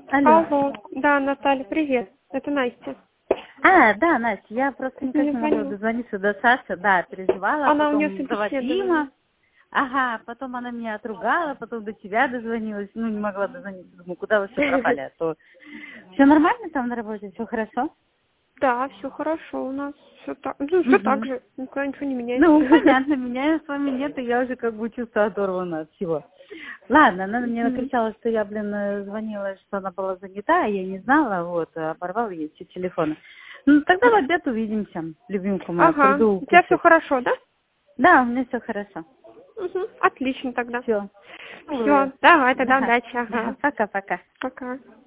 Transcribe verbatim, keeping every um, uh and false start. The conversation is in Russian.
Алло. Алло, да, Наталья, привет. Это Настя. А, да, Настя, я просто никак Мне не могла звонила. дозвониться до Саши, да, переживала, Она у нее потом до собеседование. Вадима. Ага, потом она меня отругала, потом до тебя дозвонилась, ну, не могла дозвониться, думаю, куда вы все пропали, а то... Все нормально там на работе, все хорошо? Да, все хорошо у нас. Все так, ну, все так Угу. же. Никуда ничего не меняется. Ну, понятно, меня с вами нет, и я уже как бы чувствую оторвана от всего. Ладно, она мне Мгм. накричала, что я, блин, э, звонила, что она была занята, а я не знала, вот, а оборвала ей все телефоны. Ну, тогда в обед увидимся, любимка моя, Ага, приду у тебя все кушать. хорошо, да? Да, у меня все хорошо. Угу. Отлично тогда. Все. Все, давай тогда Да. удачи, ага. Пока-пока. Пока.